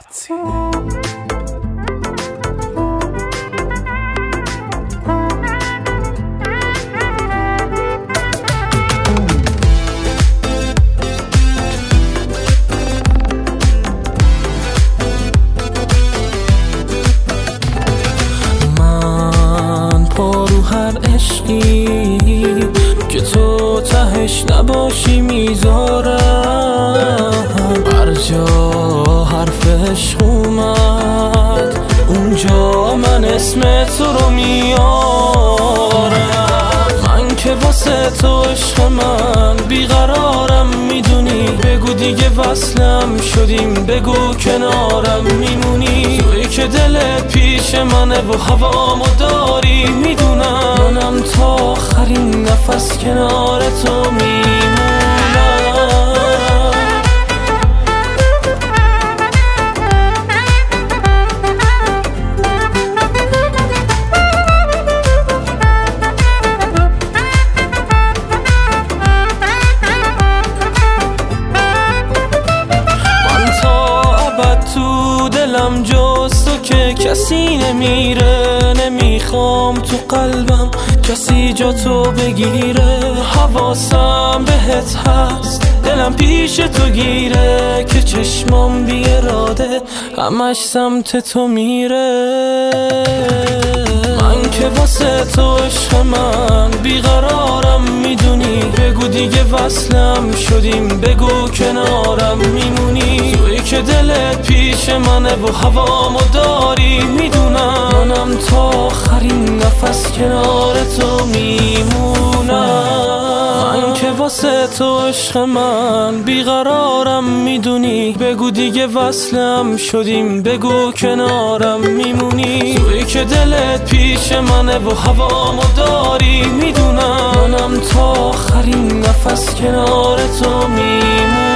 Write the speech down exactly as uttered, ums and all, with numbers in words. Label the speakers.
Speaker 1: من پا رو هر عشقی که تو تهش نباشی میذارم، هر جا حرف عشق اومد اونجا من اسم تو رو میارم. من که واسه تو عشق من بیقرارم میدونی، بگو دیگه وصلم شدیم، بگو کنارم میمونی. توی که دل پیش منه و هوامو داری میدونم، منم تا آخرین نفس کنار تو میمونم. دلم جز تو که کسی نمیره، نمیخوام تو قلبم کسی جا تو بگیره. حواسم بهت هست، دلم پیش تو گیره، که چشمام بی اراده همش سمت تو میره. من که واسه تو عشق من بیقرارم میدونی، بگو دیگه وصلم شدیم، بگو کنارم میمونی. توی که دل پیش منه و هوامو داری میدونم، منم تا آخرین نفس کنار تو میمونم. من که واسه تو عشق من بیقرارم میدونی، بگو دیگه وصلم شدیم، بگو کنارم میمونی. توی که دلت پیش منه و هوامو داری میدونم، منم تا آخرین نفس کنار تو میمونم.